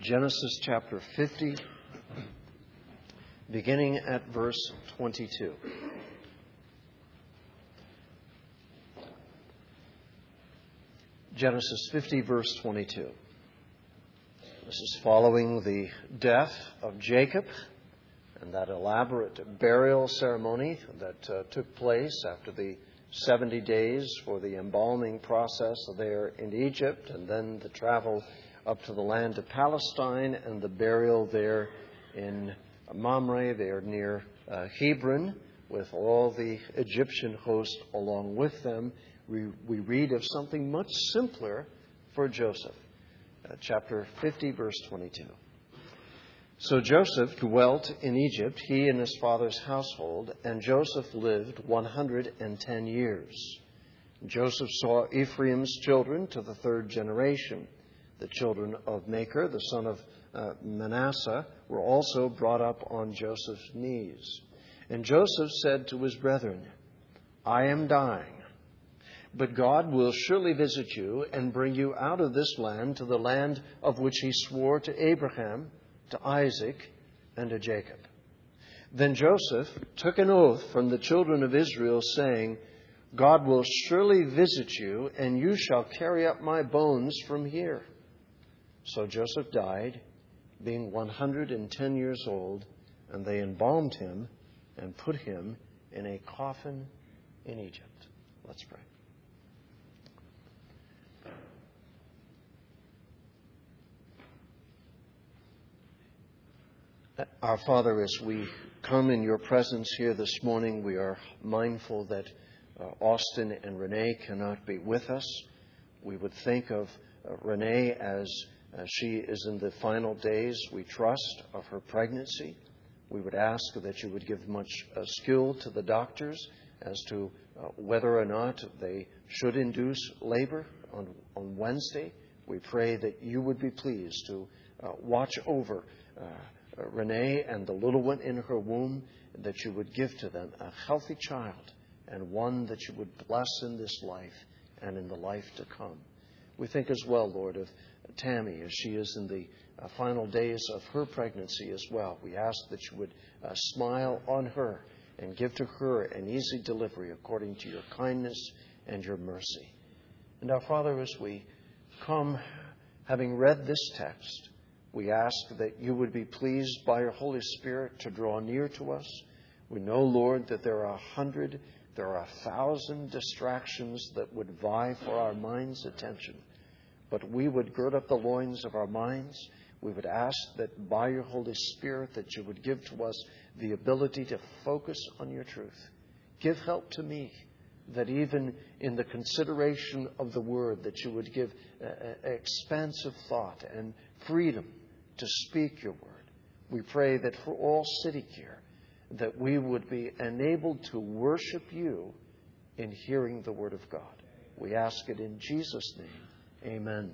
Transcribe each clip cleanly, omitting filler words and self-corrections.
Genesis chapter 50, beginning at verse 22. Genesis 50, verse 22. This is following the death of Jacob and that elaborate burial ceremony that took place after the 70 days for the embalming process there in Egypt, and then the travel up to the land of Palestine and the burial there in Mamre, there near Hebron, with all the Egyptian host along with them. We read of something much simpler for Joseph. Chapter 50, verse 22. So Joseph dwelt in Egypt, he and his father's household, and Joseph lived 110 years. Joseph saw Ephraim's children to the third generation. The children of Machir, the son of Manasseh, were also brought up on Joseph's knees. And Joseph said to his brethren, I am dying, but God will surely visit you and bring you out of this land to the land of which he swore to Abraham, to Isaac, and to Jacob. Then Joseph took an oath from the children of Israel, saying, God will surely visit you, and you shall carry up my bones from here. So Joseph died, being 110 years old, and they embalmed him and put him in a coffin in Egypt. Let's pray. Our Father, as we come in your presence here this morning, we are mindful that Austin and Renee cannot be with us. We would think of Renee as she is in the final days, we trust, of her pregnancy. We would ask that you would give much skill to the doctors as to whether or not they should induce labor on Wednesday. We pray that you would be pleased to watch over Renee and the little one in her womb, that you would give to them a healthy child and one that you would bless in this life and in the life to come. We think as well, Lord, of Tammy as she is in the final days of her pregnancy as well. We ask that you would smile on her and give to her an easy delivery according to your kindness and your mercy. And our Father, as we come, having read this text, we ask that you would be pleased by your Holy Spirit to draw near to us. We know, Lord, that there are 100, there are 1,000 distractions that would vie for our mind's attention. But we would gird up the loins of our minds. We would ask that by your Holy Spirit that you would give to us the ability to focus on your truth. Give help to me, that even in the consideration of the word, that you would give expansive thought and freedom to speak your word. We pray that for all sitting here, that we would be enabled to worship you in hearing the word of God. We ask it in Jesus' name. Amen.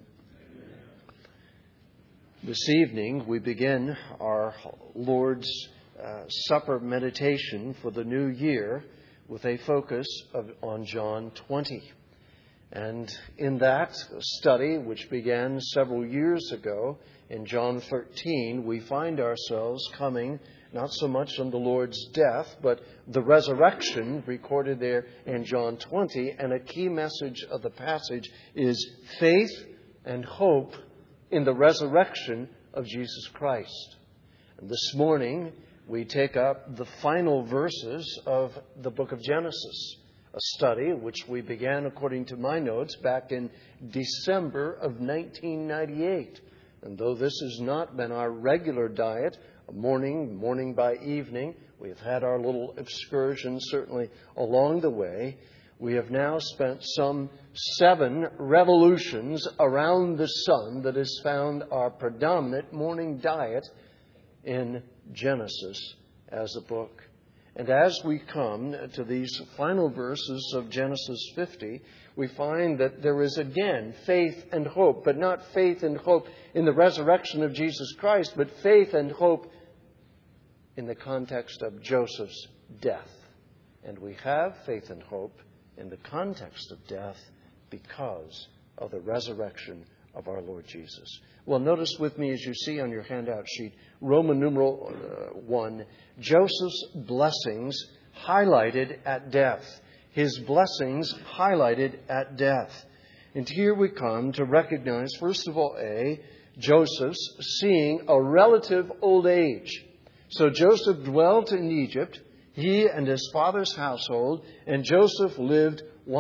This evening, we begin our Lord's Supper meditation for the new year with a focus on John 20. And in that study, which began several years ago in John 13, we find ourselves coming not so much on the Lord's death, but the resurrection recorded there in John 20. And a key message of the passage is faith and hope in the resurrection of Jesus Christ. And this morning, we take up the final verses of the book of Genesis, a study which we began, according to my notes, back in December of 1998. And though this has not been our regular diet, morning by evening, we've had our little excursions certainly along the way. We have now spent some 7 revolutions around the sun that has found our predominant morning diet in Genesis as a book. And as we come to these final verses of Genesis 50, we find that there is again faith and hope, but not faith and hope in the resurrection of Jesus Christ, but faith and hope in the context of Joseph's death. And we have faith and hope in the context of death because of the resurrection of our Lord Jesus. Well, notice with me, as you see on your handout sheet, Roman numeral 1, Joseph's blessings highlighted at death. His blessings highlighted at death. And here we come to recognize, first of all, Joseph's seeing a relative old age. So Joseph dwelt in Egypt, he and his father's household, and Joseph lived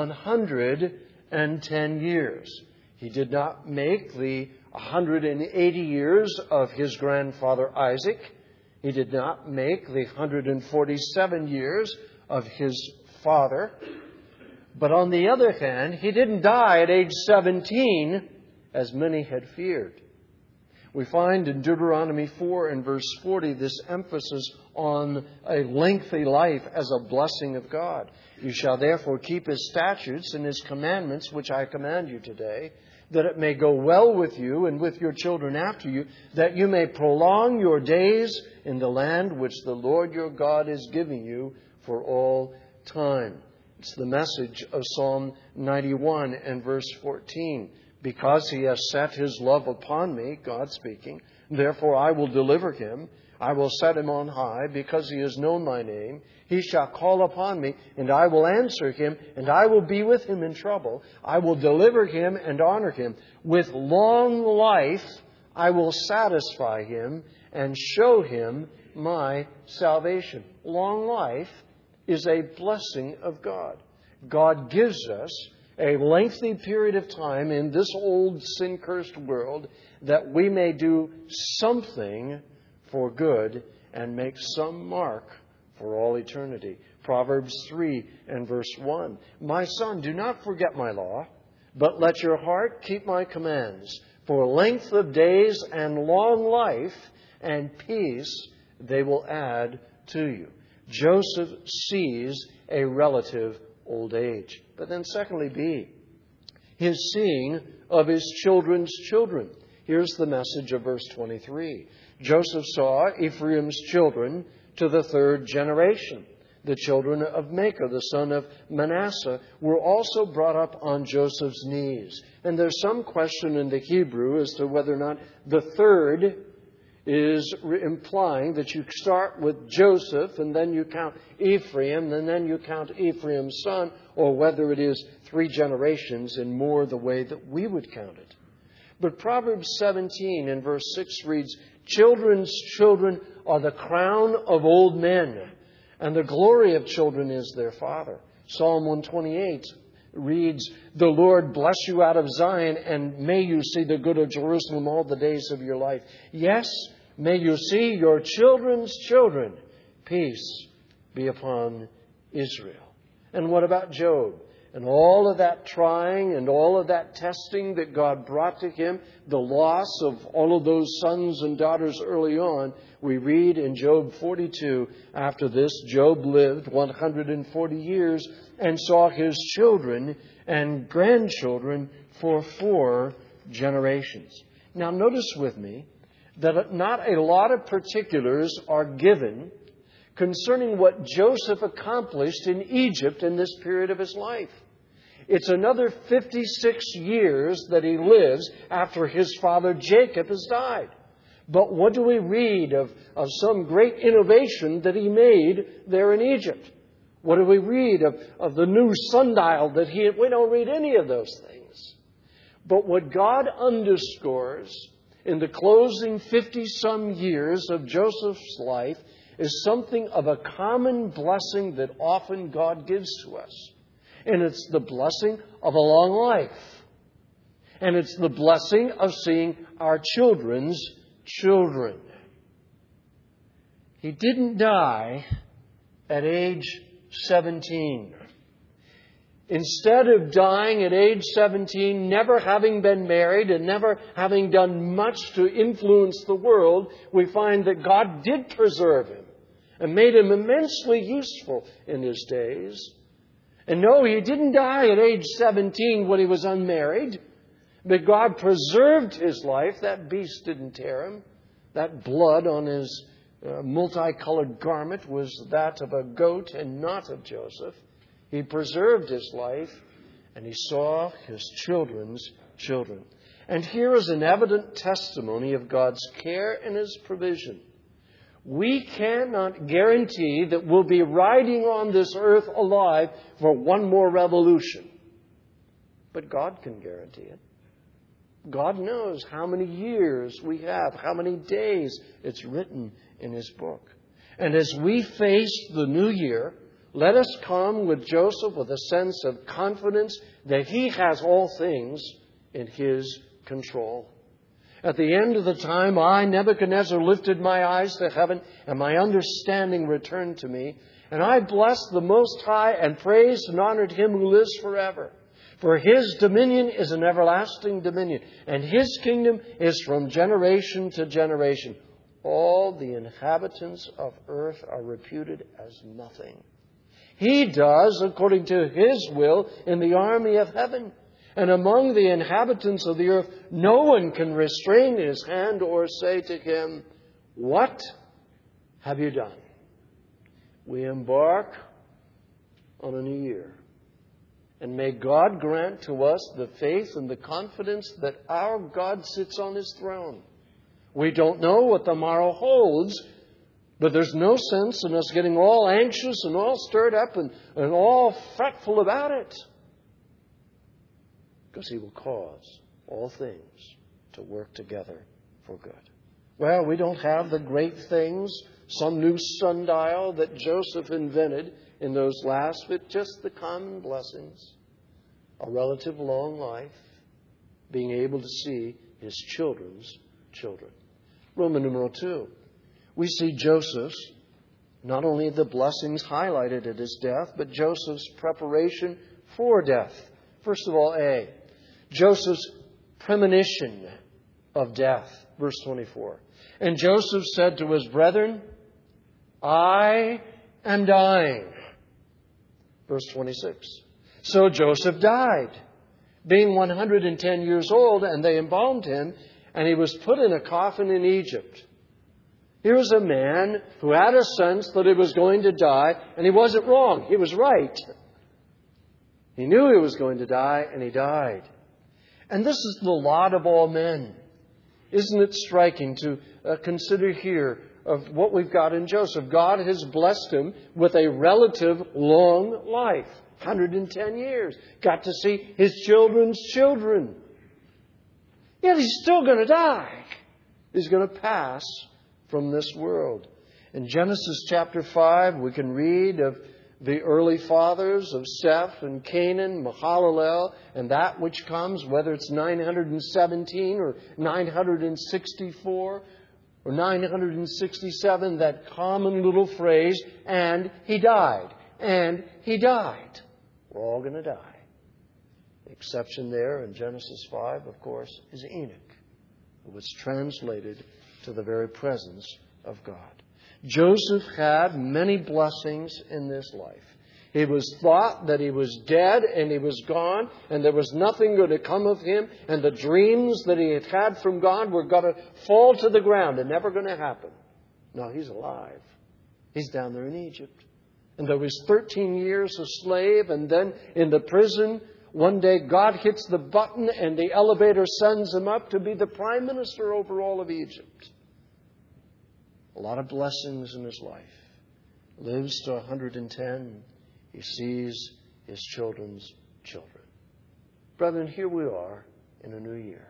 110 years. He did not make the 180 years of his grandfather Isaac. He did not make the 147 years of his father. But on the other hand, he didn't die at age 17, as many had feared. We find in Deuteronomy 4 and verse 40 this emphasis on a lengthy life as a blessing of God. You shall therefore keep His statutes and His commandments, which I command you today, that it may go well with you and with your children after you, that you may prolong your days in the land which the Lord your God is giving you for all time. It's the message of Psalm 91 and verse 14. Because He has set His love upon me, God speaking, therefore I will deliver him. I will set him on high, because he has known my name. He shall call upon me, and I will answer him, and I will be with him in trouble. I will deliver him and honor him. With long life I will satisfy him and show him my salvation. Long life is a blessing of God. God gives us a lengthy period of time in this old sin-cursed world that we may do something for good and make some mark for all eternity. Proverbs 3 and verse 1. My son, do not forget my law, but let your heart keep my commands. For length of days and long life and peace they will add to you. Joseph sees a relative old age. But then secondly, B, his seeing of his children's children. Here's the message of verse 23. Joseph saw Ephraim's children to the third generation. The children of Machir, the son of Manasseh, were also brought up on Joseph's knees. And there's some question in the Hebrew as to whether or not the third is implying that you start with Joseph and then you count Ephraim and then you count Ephraim's son, or whether it is 3 generations in more the way that we would count it. But Proverbs 17 and verse 6 reads, children's children are the crown of old men, and the glory of children is their father. Psalm 128 reads, the Lord bless you out of Zion, and may you see the good of Jerusalem all the days of your life. Yes, may you see your children's children. Peace be upon Israel. And what about Job? And all of that trying and all of that testing that God brought to him, the loss of all of those sons and daughters early on, we read in Job 42, after this, Job lived 140 years and saw his children and grandchildren for 4 generations. Now notice with me that not a lot of particulars are given concerning what Joseph accomplished in Egypt in this period of his life. It's another 56 years that he lives after his father Jacob has died. But what do we read of some great innovation that he made there in Egypt? What do we read of the new sundial that we don't read any of those things. But what God underscores in the closing 50-some years of Joseph's life is something of a common blessing that often God gives to us. And it's the blessing of a long life. And it's the blessing of seeing our children's children. He didn't die at age 17. Instead of dying at age 17, never having been married and never having done much to influence the world, we find that God did preserve him and made him immensely useful in his days. And no, he didn't die at age 17 when he was unmarried, but God preserved his life. That beast didn't tear him. That blood on his multicolored garment was that of a goat and not of Joseph. He preserved his life, and he saw his children's children. And here is an evident testimony of God's care and His provision. We cannot guarantee that we'll be riding on this earth alive for one more revolution. But God can guarantee it. God knows how many years we have, how many days. It's written in His book. And as we face the new year, let us come with Joseph with a sense of confidence that he has all things in His control. At the end of the time, I, Nebuchadnezzar, lifted my eyes to heaven, and my understanding returned to me. And I blessed the Most High and praised and honored Him who lives forever. For His dominion is an everlasting dominion, and His kingdom is from generation to generation. All the inhabitants of earth are reputed as nothing. He does according to His will in the army of heaven. And among the inhabitants of the earth, no one can restrain his hand or say to him, "What have you done?" We embark on a new year. And may God grant to us the faith and the confidence that our God sits on His throne. We don't know what tomorrow holds, but there's no sense in us getting all anxious and all stirred up and all fretful about it. Because He will cause all things to work together for good. Well, we don't have the great things, some new sundial that Joseph invented in those last, but just the common blessings. A relative long life, being able to see his children's children. Roman numeral 2. We see Joseph's, not only the blessings highlighted at his death, but Joseph's preparation for death. First of all, A, Joseph's premonition of death. Verse 24. And Joseph said to his brethren, "I am dying." Verse 26. So Joseph died, being 110 years old, and they embalmed him, and he was put in a coffin in Egypt. Here was a man who had a sense that he was going to die, and he wasn't wrong. He was right. He knew he was going to die, and he died. And this is the lot of all men. Isn't it striking to consider here of what we've got in Joseph? God has blessed him with a relative long life. 110 years. Got to see his children's children. Yet he's still going to die. He's going to pass from this world. In Genesis chapter 5, we can read of the early fathers of Seth and Canaan, Mahalalel, and that which comes, whether it's 917 or 964 or 967, that common little phrase, "and he died, and he died." We're all going to die. The exception there in Genesis 5, of course, is Enoch, who was translated to the very presence of God. Joseph had many blessings in this life. It was thought that he was dead and he was gone and there was nothing going to come of him, and the dreams that he had had from God were going to fall to the ground and never going to happen. No, he's alive. He's down there in Egypt. And there was 13 years a slave, and then in the prison, one day God hits the button and the elevator sends him up to be the prime minister over all of Egypt. A lot of blessings in his life. Lives to 110. He sees his children's children. Brethren, here we are in a new year.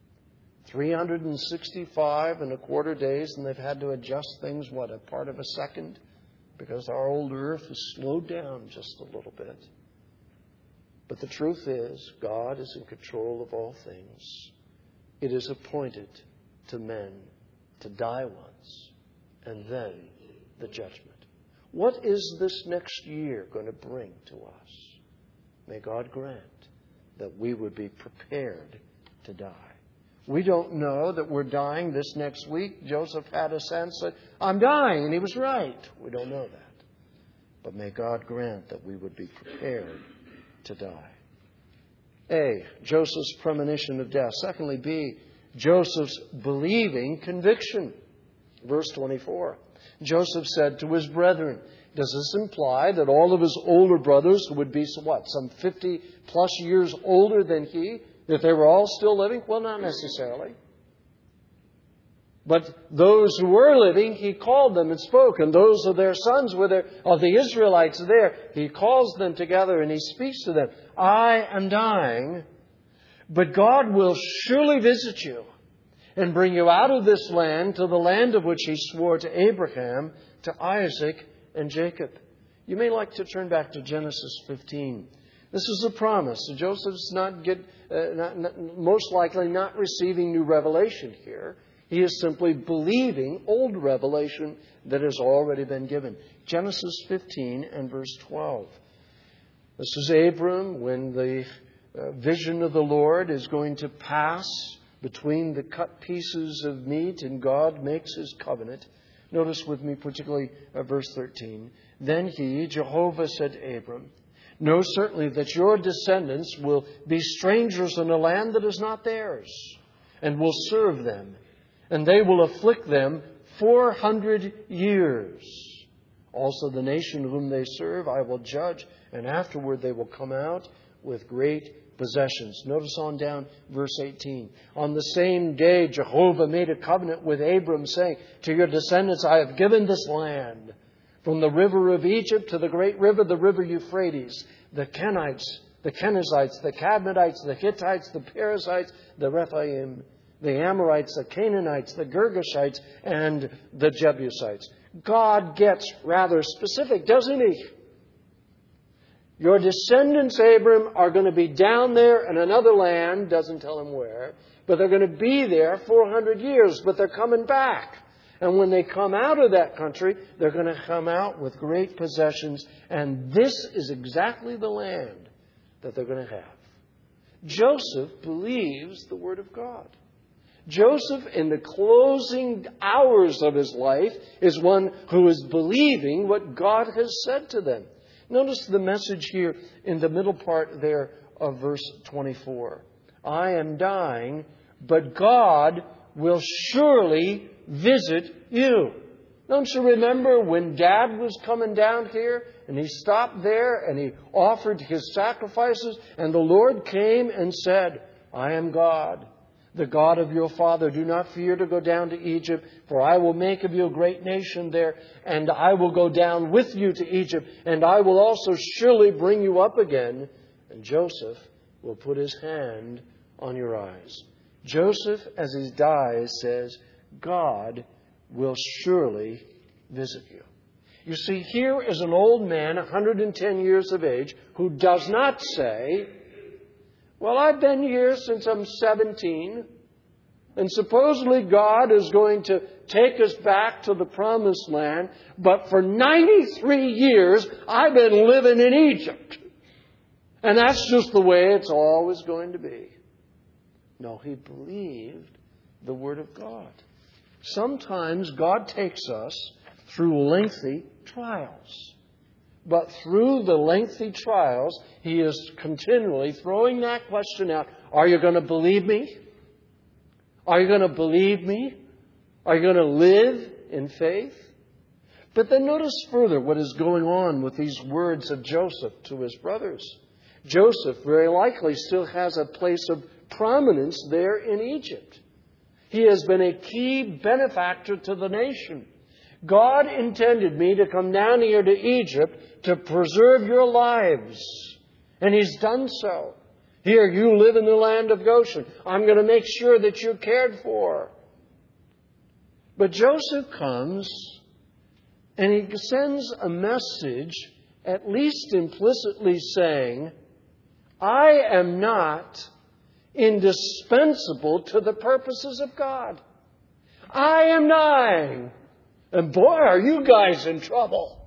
365 and a quarter days, and they've had to adjust things, a part of a second? Because our old earth has slowed down just a little bit. But the truth is, God is in control of all things. It is appointed to men to die once, and then the judgment. What is this next year going to bring to us? May God grant that we would be prepared to die. We don't know that we're dying this next week. Joseph had a sense that, "I'm dying," and he was right. We don't know that. But may God grant that we would be prepared to die. A, Joseph's premonition of death. Secondly, B, Joseph's believing conviction. Verse 24. Joseph said to his brethren. Does this imply that all of his older brothers, who would be some 50 plus years older than he, That they were all still living? Well, not necessarily. But those who were living, He called them and spoke. And those of their sons of the Israelites there, He calls them together and He speaks to them. I am dying, but God will surely visit you and bring you out of this land to the land of which He swore to Abraham, to Isaac, and Jacob. You may like to turn back to Genesis 15. This is a promise. Joseph's most likely not receiving new revelation here. He is simply believing old revelation that has already been given. Genesis 15 and verse 12. This is Abram when the vision of the Lord is going to pass between the cut pieces of meat and God makes His covenant. Notice with me particularly verse 13. Then He, Jehovah, said to Abram, know certainly that your descendants will be strangers in a land that is not theirs, and will serve them, and they will afflict them 400 years. Also the nation whom they serve I will judge, and afterward they will come out with great possessions. Notice on down verse 18. On the same day Jehovah made a covenant with Abram, saying, to your descendants I have given this land, from the river of Egypt to the great river, the river Euphrates, the Kenites, the Kenizzites, the Cadmonites, the Hittites, the Perizzites, the Rephaim, the Amorites, the Canaanites, the Girgashites, and the Jebusites. God gets rather specific, doesn't He? Your descendants, Abram, are going to be down there in another land, doesn't tell him where, but they're going to be there 400 years, but they're coming back. And when they come out of that country, they're going to come out with great possessions. And this is exactly the land that they're going to have. Joseph believes the Word of God. Joseph, in the closing hours of his life, is one who is believing what God has said to them. Notice the message here in the middle part there of verse 24. I am dying, but God will surely visit you. Don't you remember when Dad was coming down here and he stopped there and he offered his sacrifices and the Lord came and said, I am God, the God of your father. Do not fear to go down to Egypt, for I will make of you a great nation there, and I will go down with you to Egypt, and I will also surely bring you up again, and Joseph will put his hand on your eyes. Joseph, as he dies, says, God will surely visit you. You see, here is an old man, 110 years of age, who does not say, well, I've been here since I'm 17, and supposedly God is going to take us back to the promised land, but for 93 years I've been living in Egypt. And that's just the way it's always going to be. No, he believed the Word of God. Sometimes God takes us through lengthy trials. But through the lengthy trials, He is continually throwing that question out. Are you going to believe me? Are you going to believe me? Are you going to live in faith? But then notice further what is going on with these words of Joseph to his brothers. Joseph very likely still has a place of prominence there in Egypt. He has been a key benefactor to the nation. God intended me to come down here to Egypt to preserve your lives. And He's done so. Here, you live in the land of Goshen. I'm going to make sure that you're cared for. But Joseph comes and he sends a message, at least implicitly saying, I am not indispensable to the purposes of God. I am dying. And boy, are you guys in trouble.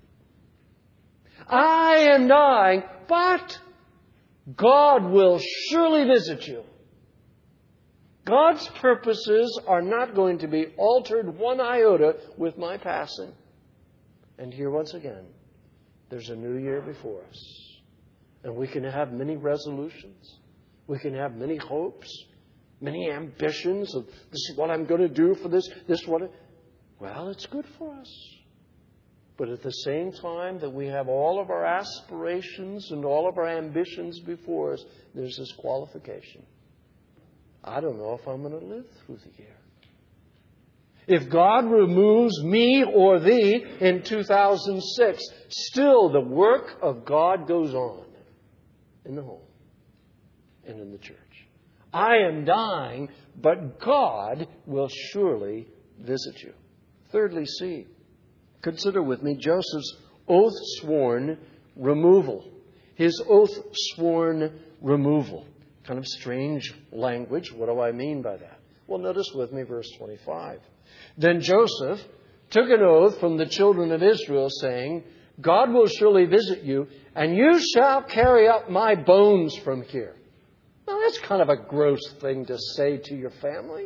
I am dying, but God will surely visit you. God's purposes are not going to be altered one iota with my passing. And here once again, there's a new year before us. And we can have many resolutions. We can have many hopes, many ambitions of this is what I'm going to do for this, Well, it's good for us. But at the same time that we have all of our aspirations and all of our ambitions before us, there's this qualification. I don't know if I'm going to live through the year. If God removes me or thee in 2006, still the work of God goes on in the home and in the church. I am dying, but God will surely visit you. Thirdly, C. Consider with me Joseph's oath-sworn removal. His oath-sworn removal. Kind of strange language. What do I mean by that? Well, notice with me verse 25. Then Joseph took an oath from the children of Israel, saying, God will surely visit you, and you shall carry up my bones from here. Now, that's kind of a gross thing to say to your family.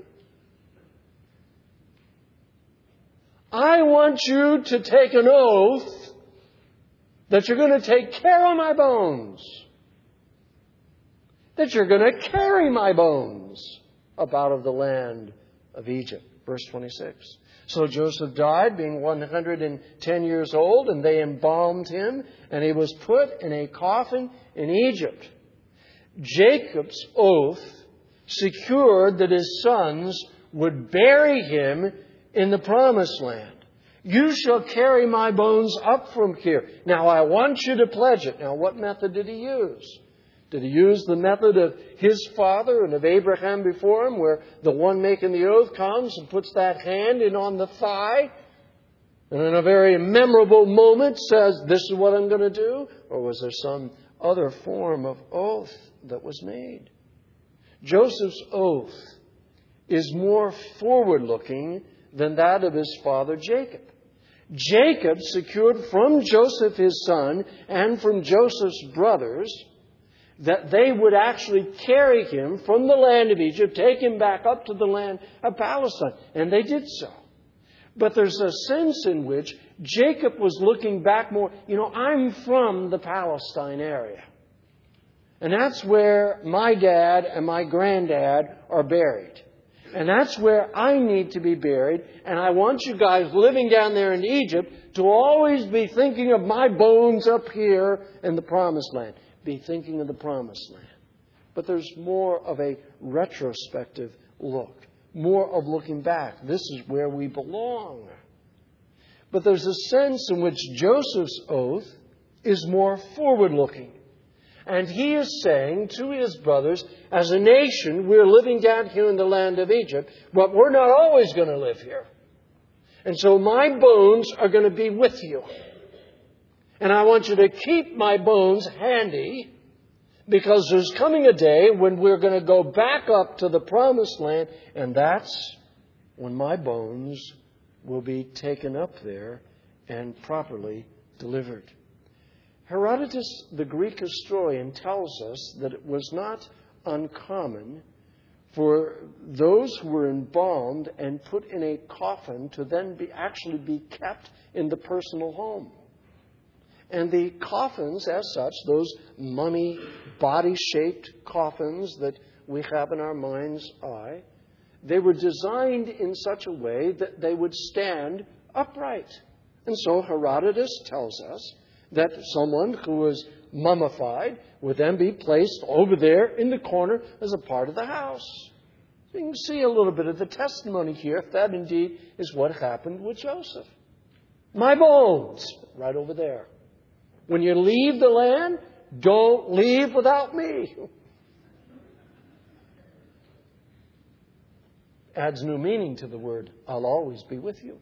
I want you to take an oath that you're going to take care of my bones. That you're going to carry my bones up out of the land of Egypt. Verse 26. So Joseph died, being 110 years old, and they embalmed him, and he was put in a coffin in Egypt. Jacob's oath secured that his sons would bury him in the promised land. You shall carry my bones up from here. Now, I want you to pledge it. Now, what method did he use? Did he use the method of his father and of Abraham before him, where the one making the oath comes and puts that hand in on the thigh, and in a very memorable moment says, this is what I'm going to do? Or was there some other form of oath that was made? Joseph's oath is more forward-looking than that of his father Jacob. Jacob secured from Joseph his son and from Joseph's brothers that they would actually carry him from the land of Egypt, take him back up to the land of Palestine. And they did so. But there's a sense in which Jacob was looking back more. I'm from the Palestine area. And that's where my dad and my granddad are buried. And that's where I need to be buried. And I want you guys living down there in Egypt to always be thinking of my bones up here in the Promised Land. Be thinking of the Promised Land. But there's more of a retrospective look. More of looking back. This is where we belong. But there's a sense in which Joseph's oath is more forward-looking. And he is saying to his brothers, as a nation, we're living down here in the land of Egypt, but we're not always going to live here. And so my bones are going to be with you. And I want you to keep my bones handy, because there's coming a day when we're going to go back up to the Promised Land, and that's when my bones will be taken up there and properly delivered. Herodotus, the Greek historian, tells us that it was not uncommon for those who were embalmed and put in a coffin to then actually be kept in the personal home. And the coffins, as such, those mummy body-shaped coffins that we have in our mind's eye, they were designed in such a way that they would stand upright. And so Herodotus tells us that someone who was mummified would then be placed over there in the corner as a part of the house. So you can see a little bit of the testimony here, if that indeed is what happened with Joseph. My bones, right over there. When you leave the land, don't leave without me. Adds new meaning to the word, I'll always be with you.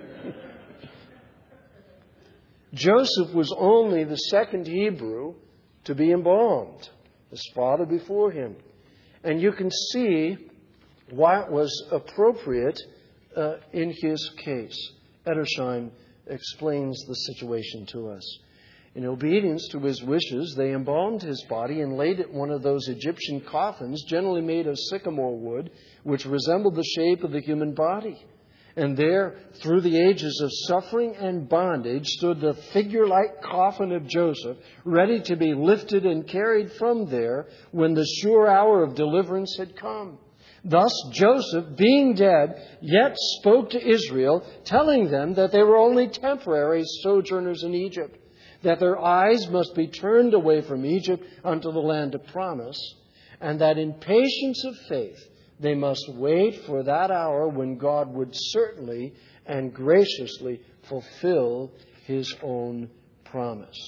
Joseph was only the second Hebrew to be embalmed, his father before him. And you can see why it was appropriate in his case. Edersheim explains the situation to us. In obedience to his wishes, they embalmed his body and laid it in one of those Egyptian coffins, generally made of sycamore wood, which resembled the shape of the human body. And there, through the ages of suffering and bondage, stood the figure-like coffin of Joseph, ready to be lifted and carried from there when the sure hour of deliverance had come. Thus Joseph, being dead, yet spoke to Israel, telling them that they were only temporary sojourners in Egypt, that their eyes must be turned away from Egypt unto the land of promise, and that in patience of faith they must wait for that hour when God would certainly and graciously fulfill His own promise.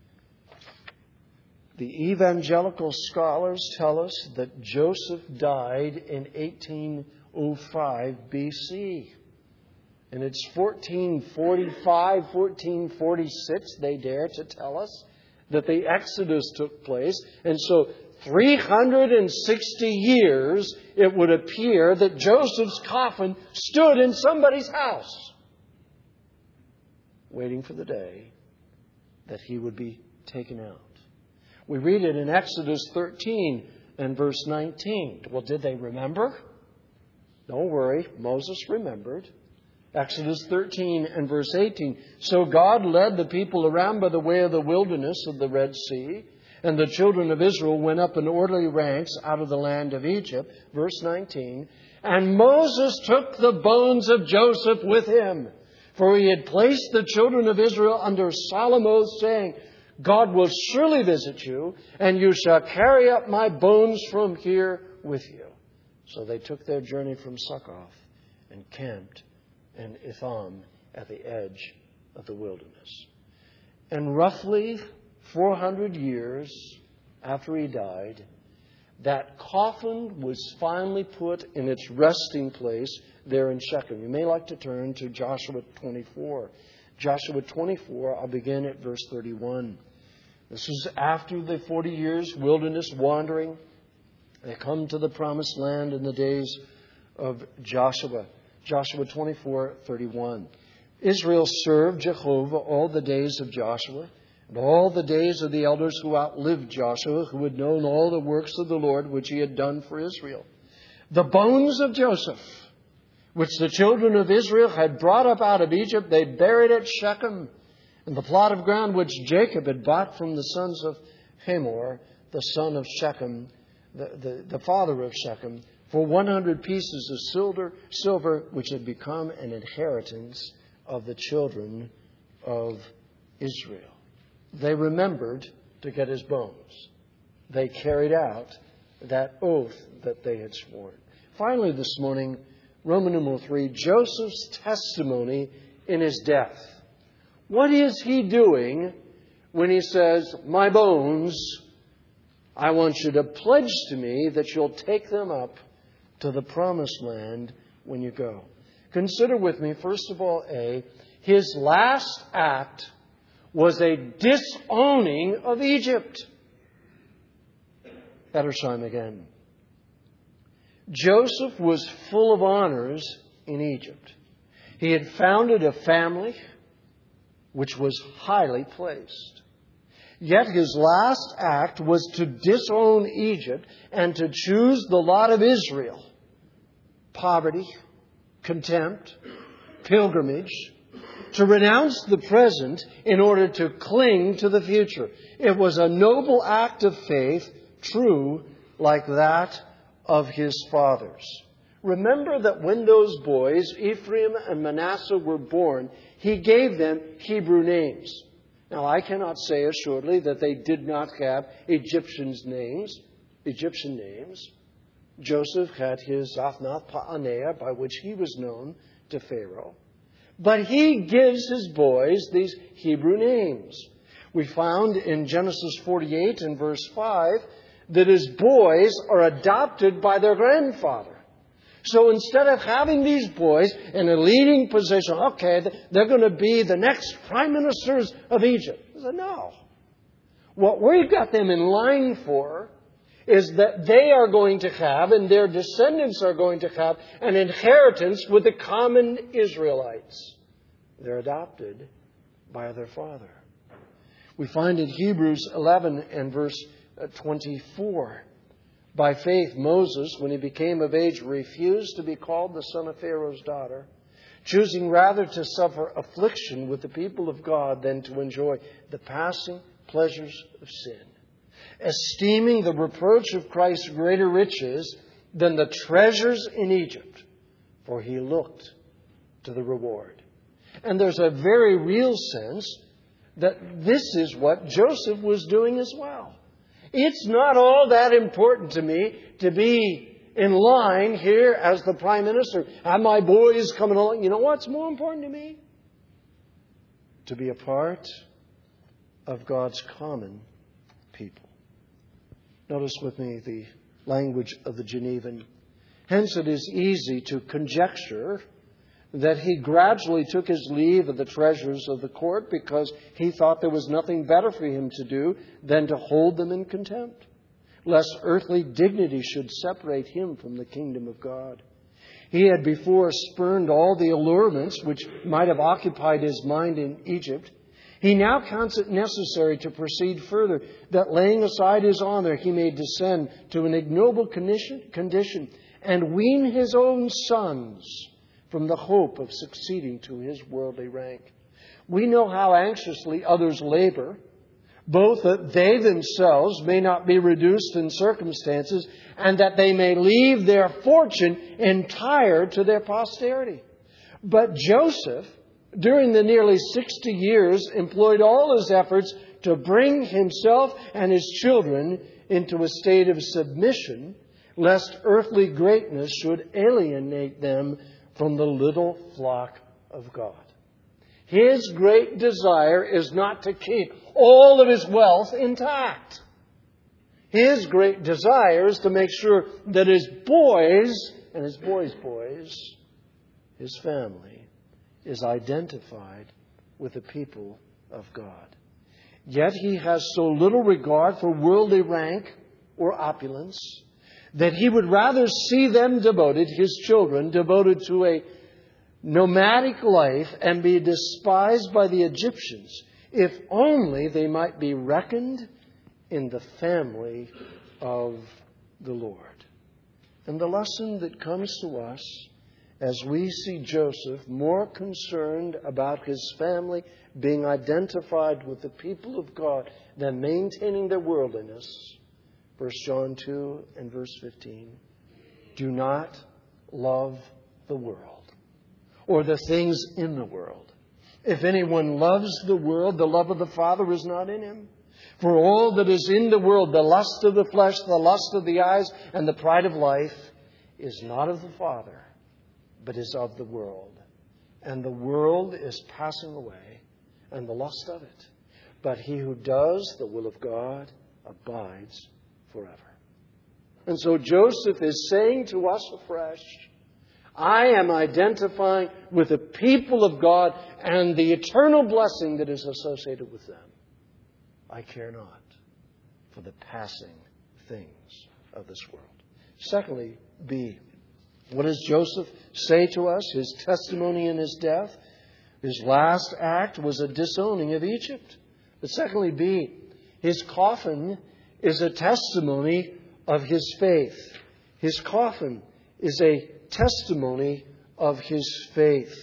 The evangelical scholars tell us that Joseph died in 1805 BC. And it's 1445, 1446, they dare to tell us, that the Exodus took place. And so 360 years, it would appear, that Joseph's coffin stood in somebody's house, waiting for the day that he would be taken out. We read it in Exodus 13 and verse 19. Well, did they remember? Don't worry, Moses remembered. Exodus 13 and verse 18. So God led the people around by the way of the wilderness of the Red Sea, and the children of Israel went up in orderly ranks out of the land of Egypt. Verse 19. And Moses took the bones of Joseph with him, for he had placed the children of Israel under solemn oath, saying, God will surely visit you, and you shall carry up my bones from here with you. So they took their journey from Succoth and camped in Etham at the edge of the wilderness. And roughly 400 years after he died, that coffin was finally put in its resting place there in Shechem. You may like to turn to Joshua 24. Joshua 24, I'll begin at verse 31. This is after the 40 years wilderness wandering. They come to the promised land in the days of Joshua. Joshua 24:31. Israel served Jehovah all the days of Joshua, and all the days of the elders who outlived Joshua, who had known all the works of the Lord which he had done for Israel. The bones of Joseph, which the children of Israel had brought up out of Egypt, they buried at Shechem, in the plot of ground which Jacob had bought from the sons of Hamor, the son of Shechem, the father of Shechem, for 100 pieces of silver, which had become an inheritance of the children of Israel. They remembered to get his bones. They carried out that oath that they had sworn. Finally, this morning, Roman numeral 3, Joseph's testimony in his death. What is he doing when he says, my bones, I want you to pledge to me that you'll take them up to the promised land when you go? Consider with me, first of all, his last act was a disowning of Egypt. Edersheim again. Joseph was full of honors in Egypt. He had founded a family which was highly placed. Yet his last act was to disown Egypt and to choose the lot of Israel. Poverty, contempt, pilgrimage, to renounce the present in order to cling to the future. It was a noble act of faith, true like that of his fathers. Remember that when those boys, Ephraim and Manasseh, were born, he gave them Hebrew names. Now, I cannot say assuredly that they did not have Egyptian names. Joseph had his Zaphnath Paaneah, by which he was known to Pharaoh. But he gives his boys these Hebrew names. We found in Genesis 48 and verse 5 that his boys are adopted by their grandfather. So instead of having these boys in a leading position, okay, they're going to be the next prime ministers of Egypt. He said, no. What we've got them in line for is that they are going to have, and their descendants are going to have, an inheritance with the common Israelites. They're adopted by their father. We find in Hebrews 11 and verse 24, by faith Moses, when he became of age, refused to be called the son of Pharaoh's daughter, choosing rather to suffer affliction with the people of God than to enjoy the passing pleasures of sin. Esteeming the reproach of Christ greater riches than the treasures in Egypt, for he looked to the reward. And there's a very real sense that this is what Joseph was doing as well. It's not all that important to me to be in line here as the Prime Minister. Have my boys coming along. You know what's more important to me? To be a part of God's common people. Notice with me the language of the Genevan. Hence it is easy to conjecture that he gradually took his leave of the treasures of the court because he thought there was nothing better for him to do than to hold them in contempt, lest earthly dignity should separate him from the kingdom of God. He had before spurned all the allurements which might have occupied his mind in Egypt. He now counts it necessary to proceed further, that laying aside his honor, he may descend to an ignoble condition and wean his own sons from the hope of succeeding to his worldly rank. We know how anxiously others labor, both that they themselves may not be reduced in circumstances and that they may leave their fortune entire to their posterity. But Joseph, during the nearly 60 years, employed all his efforts to bring himself and his children into a state of submission, lest earthly greatness should alienate them from the little flock of God. His great desire is not to keep all of his wealth intact. His great desire is to make sure that his boys and his boys' boys, his family, is identified with the people of God. Yet he has so little regard for worldly rank or opulence that he would rather see them devoted, his children, devoted to a nomadic life and be despised by the Egyptians, if only they might be reckoned in the family of the Lord. And the lesson that comes to us as we see Joseph more concerned about his family being identified with the people of God than maintaining their worldliness. 1 John 2 and verse 15. Do not love the world or the things in the world. If anyone loves the world, the love of the Father is not in him. For all that is in the world, the lust of the flesh, the lust of the eyes, and the pride of life, is not of the Father, but is of the world. And the world is passing away, and the lust of it. But he who does the will of God abides forever. And so Joseph is saying to us afresh, I am identifying with the people of God and the eternal blessing that is associated with them. I care not for the passing things of this world. Secondly, B. What does Joseph say to us? His testimony in his death. His last act was a disowning of Egypt. But secondly, B. His coffin is a testimony of his faith. His coffin is a testimony of his faith.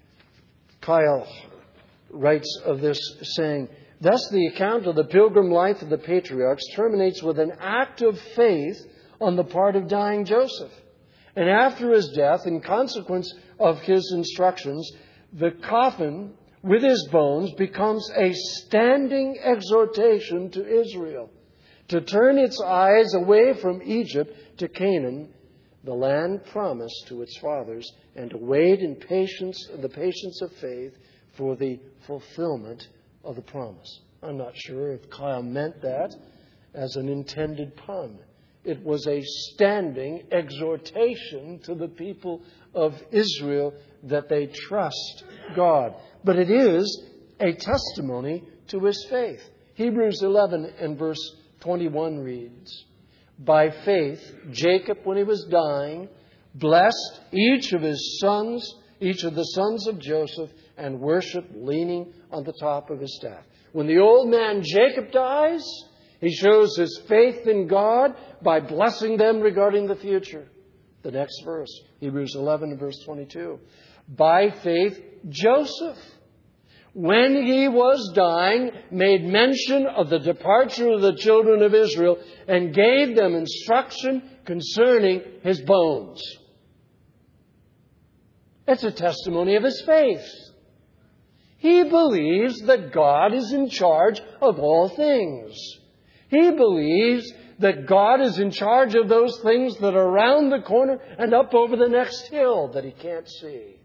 Kyle writes of this saying, thus the account of the pilgrim life of the patriarchs terminates with an act of faith on the part of dying Joseph. And after his death, in consequence of his instructions, the coffin with his bones becomes a standing exhortation to Israel to turn its eyes away from Egypt to Canaan, the land promised to its fathers, and to wait in patience, the patience of faith, for the fulfillment of the promise. I'm not sure if Kyle meant that as an intended pun. It was a standing exhortation to the people of Israel that they trust God. But it is a testimony to his faith. Hebrews 11 and verse 21 reads, by faith, Jacob, when he was dying, blessed each of the sons of Joseph, and worshiped leaning on the top of his staff. When the old man Jacob dies, he shows his faith in God by blessing them regarding the future. The next verse, Hebrews 11 and verse 22. By faith, Joseph, when he was dying, made mention of the departure of the children of Israel and gave them instruction concerning his bones. It's a testimony of his faith. He believes that God is in charge of all things. He believes that God is in charge of those things that are around the corner and up over the next hill that he can't see.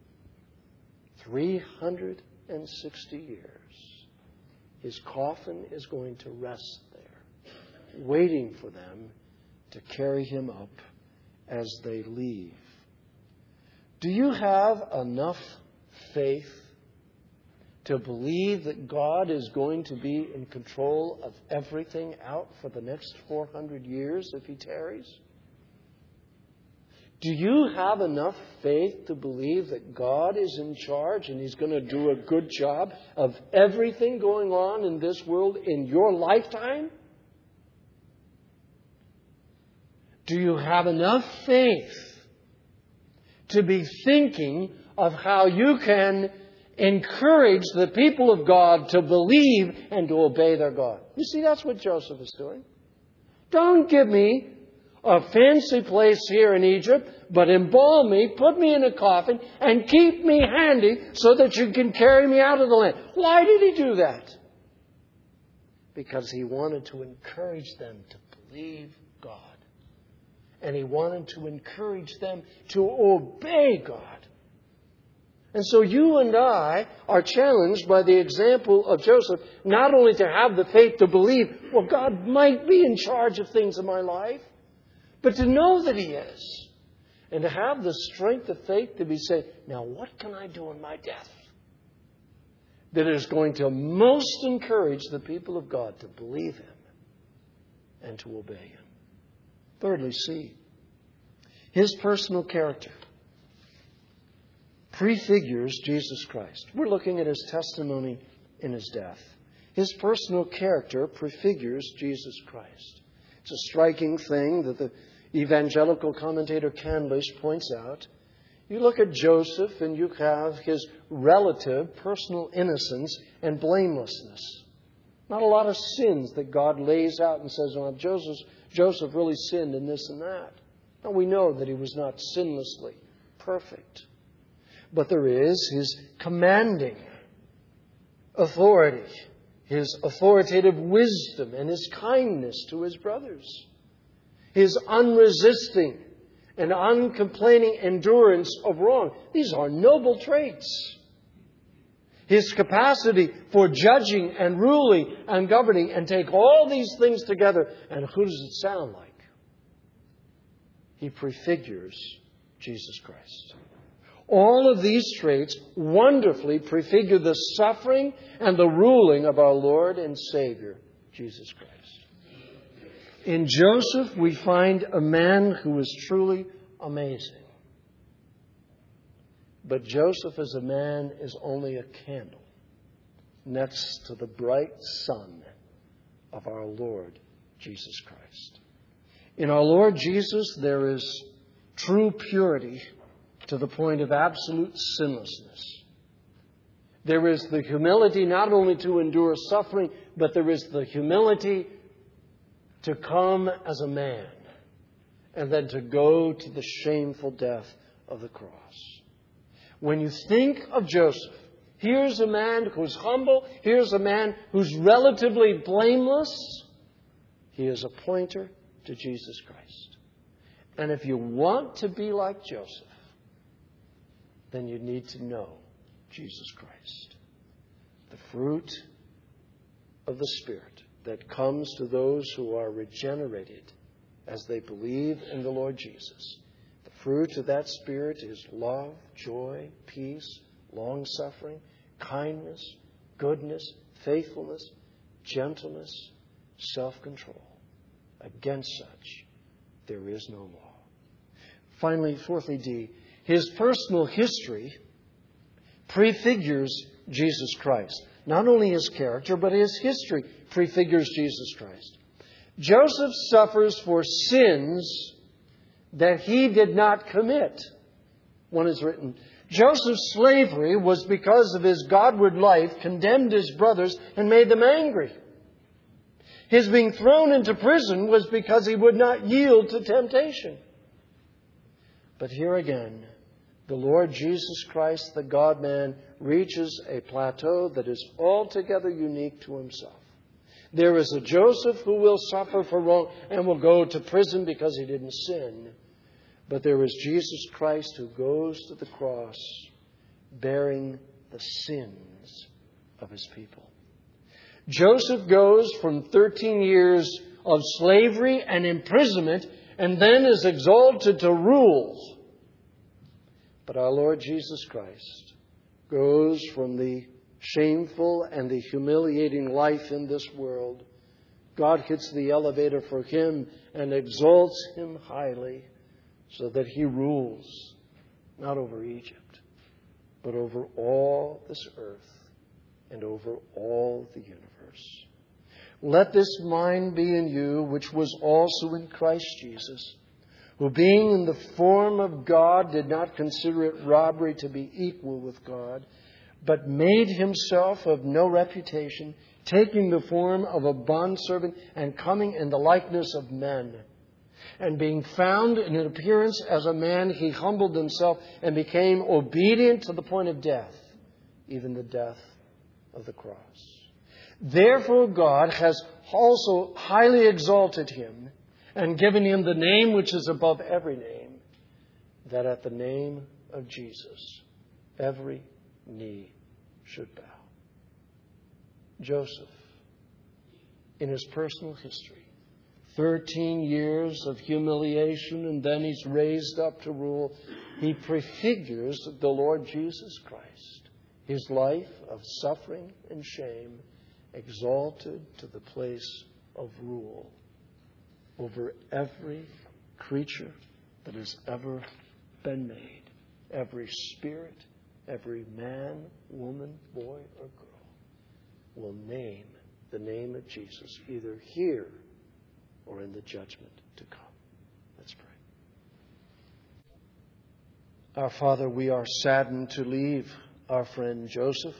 360 years. His coffin is going to rest there, waiting for them to carry him up as they leave. Do you have enough faith to believe that God is going to be in control of everything out for the next 400 years if he tarries? Do you have enough faith to believe that God is in charge and he's going to do a good job of everything going on in this world in your lifetime? Do you have enough faith to be thinking of how you can encourage the people of God to believe and to obey their God? You see, that's what Joseph is doing. Don't give me a fancy place here in Egypt, but embalm me, put me in a coffin, and keep me handy so that you can carry me out of the land. Why did he do that? Because he wanted to encourage them to believe God. And he wanted to encourage them to obey God. And so you and I are challenged by the example of Joseph, not only to have the faith to believe, well, God might be in charge of things in my life, but to know that he is. And to have the strength of faith to be saying, now what can I do in my death that is going to most encourage the people of God to believe him and to obey him? Thirdly, C, his personal character prefigures Jesus Christ. We're looking at his testimony in his death. His personal character prefigures Jesus Christ. It's a striking thing that the evangelical commentator Candlish points out. You look at Joseph and you have his relative personal innocence and blamelessness. Not a lot of sins that God lays out and says, well, Joseph really sinned in this and that. Now, we know that he was not sinlessly perfect. But there is his commanding authority, his authoritative wisdom, and his kindness to his brothers. His unresisting and uncomplaining endurance of wrong. These are noble traits. His capacity for judging and ruling and governing, and take all these things together. And who does it sound like? He prefigures Jesus Christ. All of these traits wonderfully prefigure the suffering and the ruling of our Lord and Savior, Jesus Christ. In Joseph, we find a man who is truly amazing. But Joseph as a man is only a candle next to the bright sun of our Lord Jesus Christ. In our Lord Jesus, there is true purity to the point of absolute sinlessness. There is the humility not only to endure suffering, but there is the humility to come as a man and then to go to the shameful death of the cross. When you think of Joseph, here's a man who's humble, here's a man who's relatively blameless. He is a pointer to Jesus Christ. And if you want to be like Joseph, then you need to know Jesus Christ. The fruit of the Spirit that comes to those who are regenerated as they believe in the Lord Jesus. The fruit of that Spirit is love, joy, peace, long-suffering, kindness, goodness, faithfulness, gentleness, self-control. Against such, there is no law. Finally, fourthly, D, his personal history prefigures Jesus Christ. Not only his character, but his history prefigures Jesus Christ. Joseph suffers for sins that he did not commit. One is written, Joseph's slavery was because of his Godward life, condemned his brothers, and made them angry. His being thrown into prison was because he would not yield to temptation. But here again, the Lord Jesus Christ, the God-man, reaches a plateau that is altogether unique to himself. There is a Joseph who will suffer for wrong and will go to prison because he didn't sin. But there is Jesus Christ who goes to the cross bearing the sins of his people. Joseph goes from 13 years of slavery and imprisonment and then is exalted to rule. But our Lord Jesus Christ goes from the shameful and the humiliating life in this world. God hits the elevator for him and exalts him highly so that he rules not over Egypt, but over all this earth and over all the universe. Let this mind be in you, which was also in Christ Jesus, who being in the form of God did not consider it robbery to be equal with God, but made himself of no reputation, taking the form of a bondservant and coming in the likeness of men. And being found in appearance as a man, he humbled himself and became obedient to the point of death, even the death of the cross. Therefore God has also highly exalted him and given him the name which is above every name, that at the name of Jesus every knee should bow. Joseph, in his personal history, 13 years of humiliation, and then he's raised up to rule. He prefigures the Lord Jesus Christ, his life of suffering and shame, exalted to the place of rule over every creature that has ever been made, every spirit, every man, woman, boy, or girl will name the name of Jesus, either here or in the judgment to come. Let's pray. Our Father, we are saddened to leave our friend Joseph,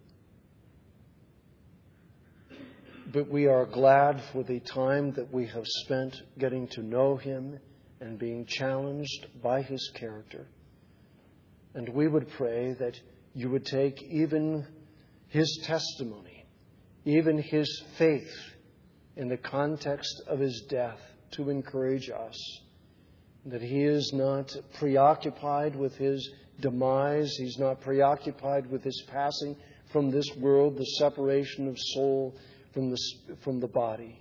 but we are glad for the time that we have spent getting to know him and being challenged by his character. And we would pray that you would take even his testimony, even his faith in the context of his death to encourage us, that he is not preoccupied with his demise. He's not preoccupied with his passing from this world, the separation of soul from the body.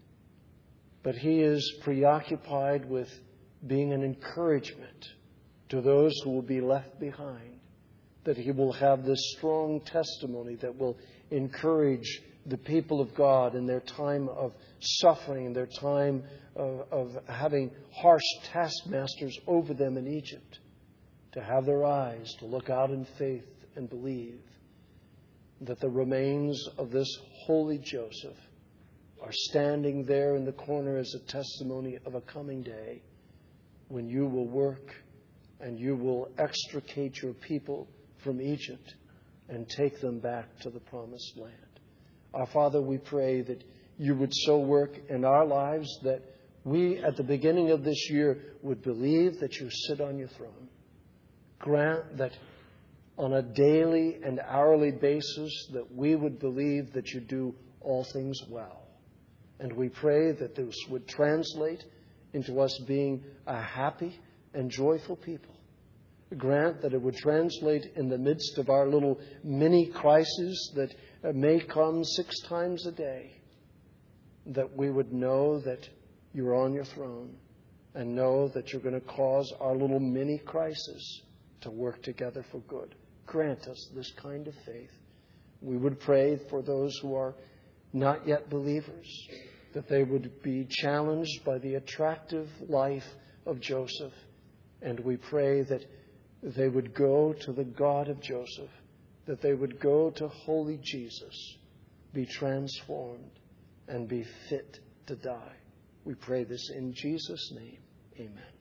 But he is preoccupied with being an encouragement to those who will be left behind, that he will have this strong testimony that will encourage the people of God in their time of suffering, in their time of having harsh taskmasters over them in Egypt, to have their eyes to look out in faith and believe that the remains of this holy Joseph are standing there in the corner as a testimony of a coming day when you will work and you will extricate your people from Egypt and take them back to the promised land. Our Father, we pray that you would so work in our lives that we, at the beginning of this year, would believe that you sit on your throne. Grant that on a daily and hourly basis that we would believe that you do all things well. And we pray that this would translate into us being a happy and joyful people. Grant that it would translate in the midst of our little mini crises that may come 6 times a day, that we would know that you're on your throne and know that you're going to cause our little mini crisis to work together for good. Grant us this kind of faith. We would pray for those who are not yet believers, that they would be challenged by the attractive life of Joseph. And we pray that they would go to the God of Joseph, that they would go to holy Jesus, be transformed, and be fit to die. We pray this in Jesus' name. Amen.